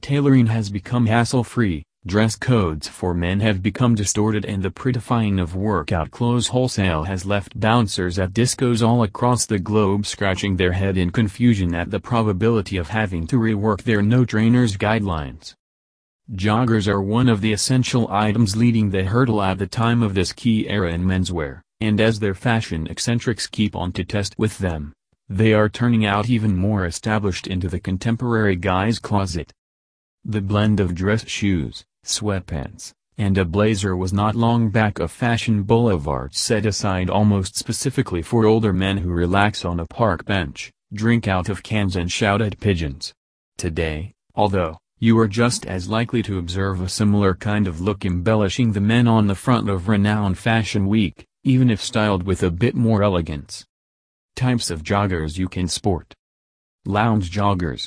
tailoring has become hassle-free, dress codes for men have become distorted, and the prettifying of workout clothes wholesale has left bouncers at discos all across the globe scratching their head in confusion at the probability of having to rework their no trainers guidelines. Joggers are one of the essential items leading the hurdle at the time of this key era in menswear, and as their fashion eccentrics keep on to test with them, they are turning out even more established into the contemporary guy's closet. The blend of dress shoes, sweatpants, and a blazer was not long back a fashion boulevard set aside almost specifically for older men who relax on a park bench, drink out of cans and shout at pigeons. Today, although, you are just as likely to observe a similar kind of look embellishing the men on the front of renowned Fashion Week, even if styled with a bit more elegance. Types of joggers you can sport. Lounge joggers.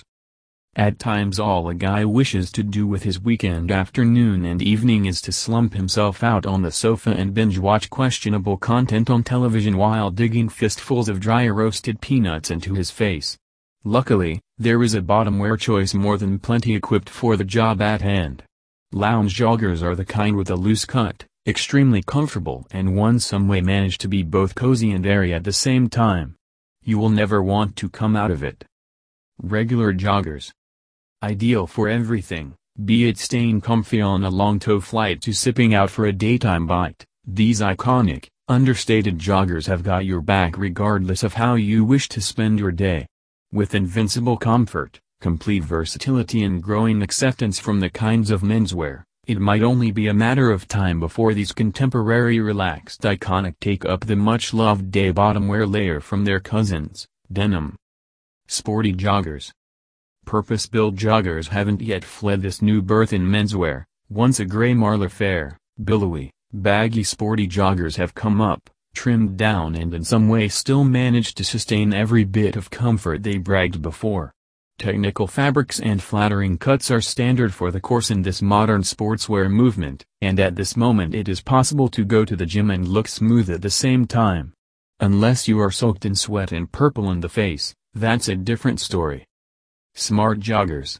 At times all a guy wishes to do with his weekend afternoon and evening is to slump himself out on the sofa and binge-watch questionable content on television while digging fistfuls of dry roasted peanuts into his face. Luckily, there is a bottom wear choice more than plenty equipped for the job at hand. Lounge joggers are the kind with a loose cut, extremely comfortable and one some way manage to be both cozy and airy at the same time. You will never want to come out of it. Regular joggers. Ideal for everything, be it staying comfy on a long tow flight to sipping out for a daytime bite, these iconic, understated joggers have got your back regardless of how you wish to spend your day. With invincible comfort, complete versatility and growing acceptance from the kinds of menswear, it might only be a matter of time before these contemporary relaxed iconic take up the much-loved day bottom wear layer from their cousins, denim. Sporty joggers. Purpose-built joggers haven't yet fled this new birth in menswear. Once a grey marle fair, billowy, baggy sporty joggers have come up, trimmed down and in some way still managed to sustain every bit of comfort they bragged before. Technical fabrics and flattering cuts are standard for the course in this modern sportswear movement, and at this moment it is possible to go to the gym and look smooth at the same time. Unless you are soaked in sweat and purple in the face, that's a different story. Smart joggers.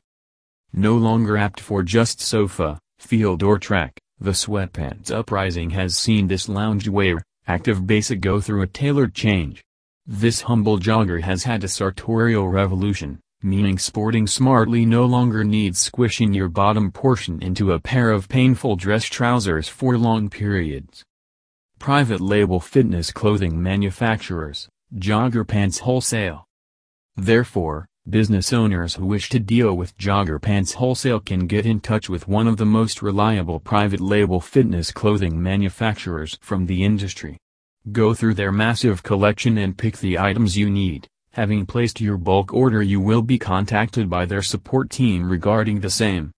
No longer apt for just sofa, field or track, the sweatpants uprising has seen this loungewear, active basic go through a tailored change. This humble jogger has had a sartorial revolution, meaning sporting smartly no longer needs squishing your bottom portion into a pair of painful dress trousers for long periods. Private label fitness clothing manufacturers, jogger pants wholesale. Therefore, business owners who wish to deal with jogger pants wholesale can get in touch with one of the most reliable private label fitness clothing manufacturers from the industry. Go through their massive collection and pick the items you need. Having placed your bulk order, you will be contacted by their support team regarding the same.